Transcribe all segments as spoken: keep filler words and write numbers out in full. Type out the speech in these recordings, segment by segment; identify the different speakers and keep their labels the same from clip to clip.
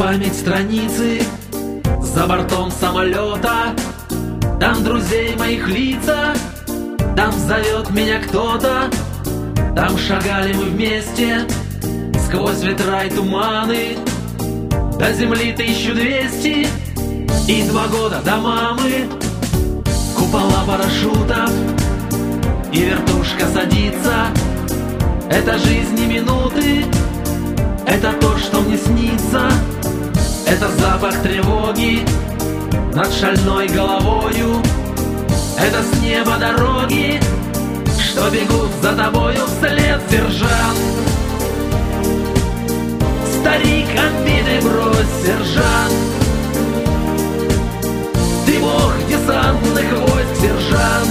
Speaker 1: память страницы за бортом самолета. Там друзей моих лица, там зовет меня кто-то. Там шагали мы вместе сквозь ветра и туманы. До земли тысячу двести и два года до мамы. Купола парашютов и вертушка садится. Это жизнь и минуты, это то, что мне снится. Это запах тревоги над шальной головою. Это с неба дороги, что бегут за тобою вслед, сержант. Старик, обиды брось, сержант. Ты бог десантных войск, сержант.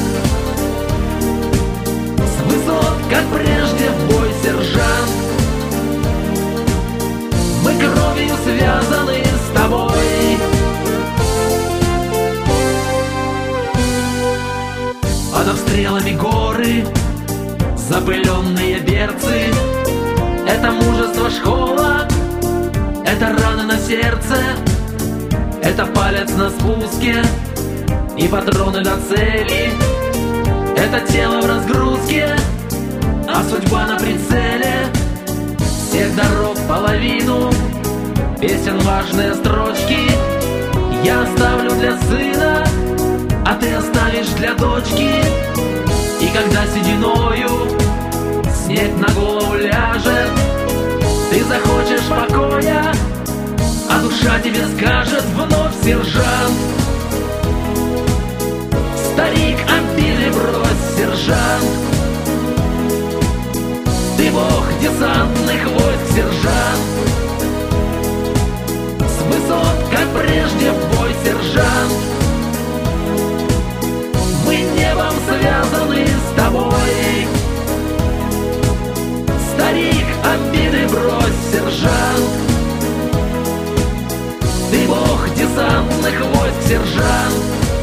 Speaker 1: С высот, как прежде, в бой, сержант. Мы кровью связаны с тобой. Под обстрелами горы, запыленные берцы. Это мужество школа, это раны на сердце. Это палец на спуске и патроны до цели. Это тело в разгрузке, а судьба на прицеле. Всех дорог половину, песен важные строчки я оставлю для сына, а ты оставишь для дочки. И когда сединою снег на голову ляжет, ты захочешь покоя, а душа тебе скажет вновь, сержант. Старик, обиды брось, сержант. Ты бог десантных войск, сержант. С высот, как прежде, в бой, сержант. Мы небом связаны с тобой. Старик, обиды брось, сержант. Ты бог десантных войск, сержант.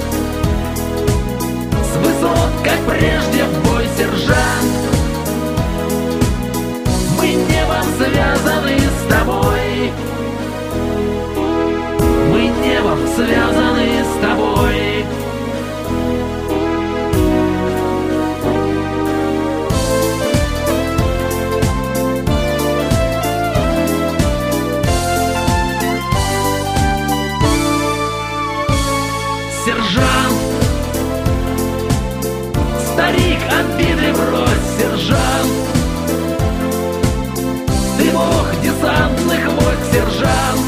Speaker 1: С высот, как прежде, в бой, сержант. Мы небом связаны с тобой. Мы небом связаны с тобой. Сержант, старик, обиды брось, сержант. Ты бог десантных войск, сержант.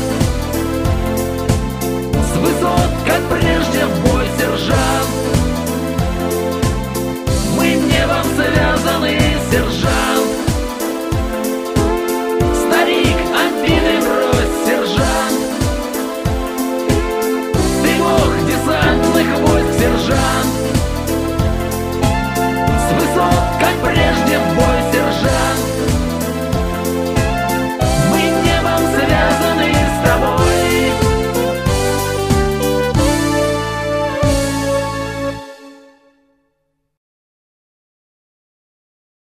Speaker 1: С высот, как прежде, в бой, сержант. Мы небом связаны, сержант.